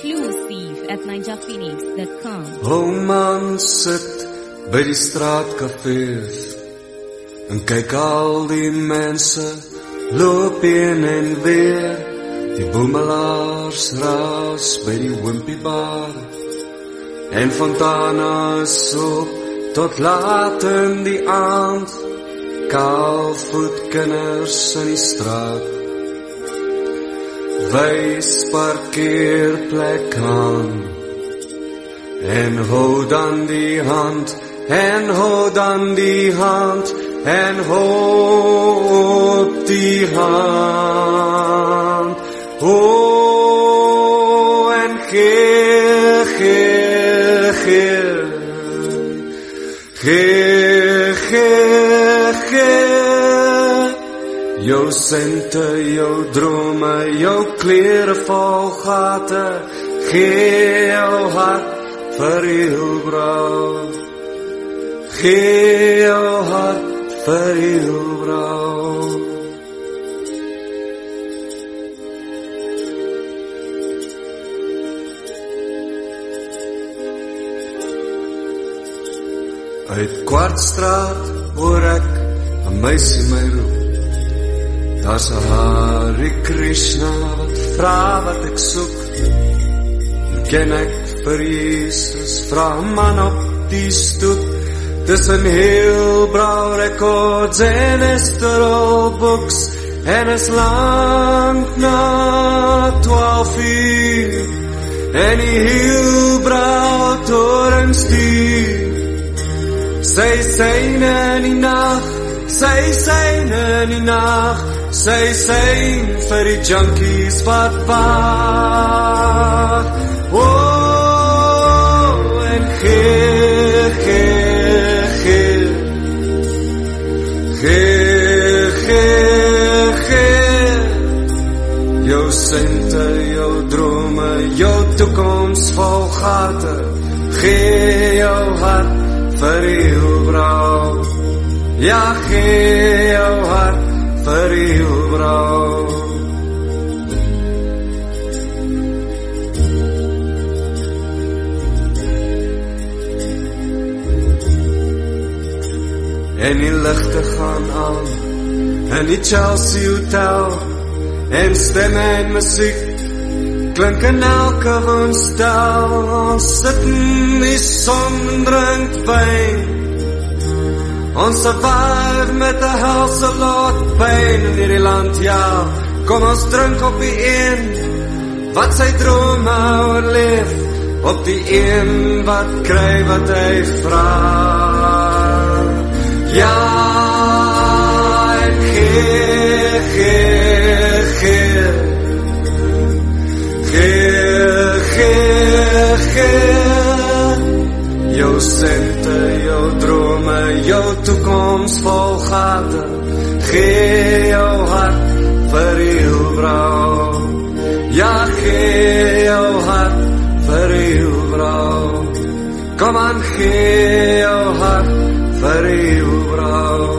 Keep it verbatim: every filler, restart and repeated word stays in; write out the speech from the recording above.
Exclusive at ninja phoenix dot com. O man sit by die straatkafees en kyk al die mense loop heen en weer. Die boemelaars raas by die wimpiebar en Fontana is op tot laat in die aand. Kaalvoet kinders in die straat wys parkeerplek aan en hou dan die hand en hou dan die hand en hou die hand oh en gee gee gee gee gee gee jou sente, jou drome, jou klere vol gate, gee jou hart vir jou vrou, gee jou hart vir jou vrou. Uit Kwartstraat hoor ek 'n meisie my roep. Daar's 'n Hare Krishna wat vra wat ek soek. Ken ek vir Jesus, vra man op die stoep. Dis 'n heel brau records en esterol books en is lang na twaalf uur en die heel brau toren stuur. Sy syne in die nacht, sy syne in die nacht, sy syn vir die junkies wat wag. Oh, en gee, gee, gee, gee, gee, gee, jou sente, jou drome, jou toekoms vol gate, gee jou hart vir jou vrou, ja gee jou hart vir jou vrou. En die lichte gaan aan in die Chelsea Hotel en stemme en muziek klink in elke woonstel. Ons sit in die son en drink wyn. Ons survive met 'n helse lot pyn in hierdie land, ja. Kom ons drink op die een wat sy drome oorleef, op die een wat kry wat hy vra. Ja, en gee, gee, gee, gee, gee, gee, jou sente, jou drome, jou toekoms vol gate, gee jou hart vir jou vrou, ja gee jou hart vir jou vrou, kom aan gee jou hart vir jou vrou.